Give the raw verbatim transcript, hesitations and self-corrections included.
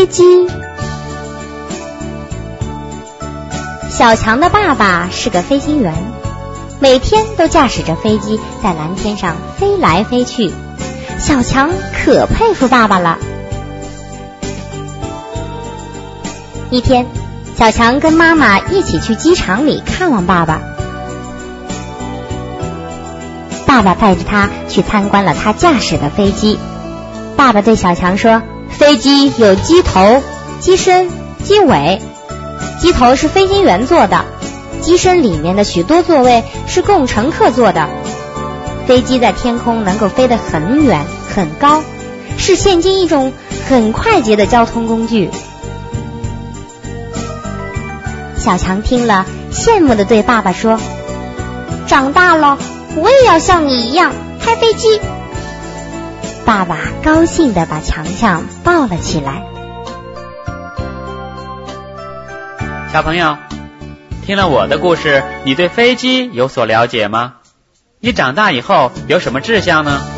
飞机。小强的爸爸是个飞行员，每天都驾驶着飞机在蓝天上飞来飞去，小强可佩服爸爸了。一天，小强跟妈妈一起去机场里看望爸爸。爸爸带着他去参观了他驾驶的飞机。爸爸对小强说，飞机有机头、机身、机尾。机头是飞行员坐的，机身里面的许多座位是供乘客坐的。飞机在天空能够飞得很远很高，是现今一种很快捷的交通工具。小强听了，羡慕地对爸爸说，长大了我也要像你一样开飞机。爸爸高兴地把强强抱了起来。 小朋友，听了我的故事，你对飞机有所了解吗？你长大以后有什么志向呢？